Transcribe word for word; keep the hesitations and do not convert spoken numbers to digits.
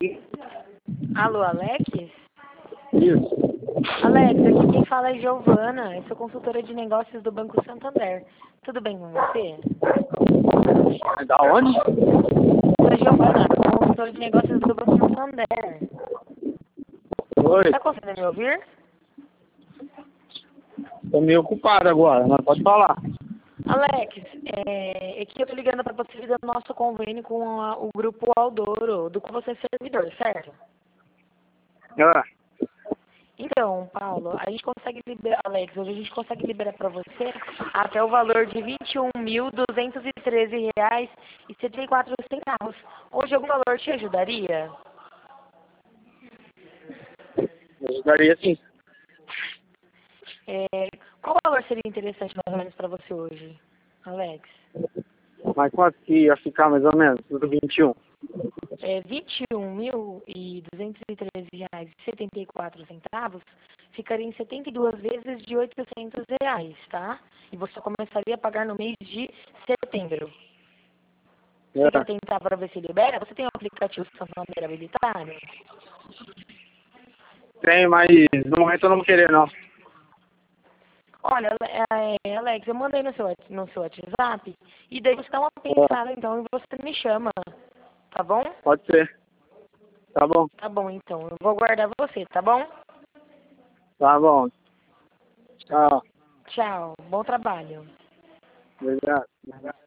Alô, Alex? Isso. Alex, aqui quem fala é Giovana, eu sou consultora de negócios do Banco Santander. Tudo bem com você? É da onde? Sou Giovana, consultora de negócios do Banco Santander. Oi. Tá conseguindo me ouvir? Tô meio ocupado agora, mas pode falar. Alex, é, aqui eu tô ligando para você do nosso convênio com a- o Grupo Aldoro, do qual você é servidor, certo? Ah, Então, Paulo, a gente consegue liberar, Alex, hoje a gente consegue liberar para você até o valor de vinte e um mil duzentos e treze reais e setenta e quatro centavos. Hoje algum valor te ajudaria? me ajudaria sim. É, qual valor seria interessante mais ou menos para você hoje, Alex? Mas quanto que ia ficar mais ou menos? Do vinte e um. É, vinte e um mil duzentos e treze reais e setenta e quatro centavos ficaria em setenta e duas vezes de oitocentos reais, tá? E você começaria a pagar no mês de setembro. Você quer É. tentar para ver se libera? Você tem um aplicativo Santander habilitado? Tem, mas no momento eu não vou querer não. Olha, é, Alex, eu mandei no seu, no seu WhatsApp e daí você dá uma Ah, pensada então e você me chama, tá bom? pode ser. Tá bom. Tá bom então, eu vou aguardar você, tá bom? Tá bom. Tchau. Tchau, bom trabalho. Obrigado.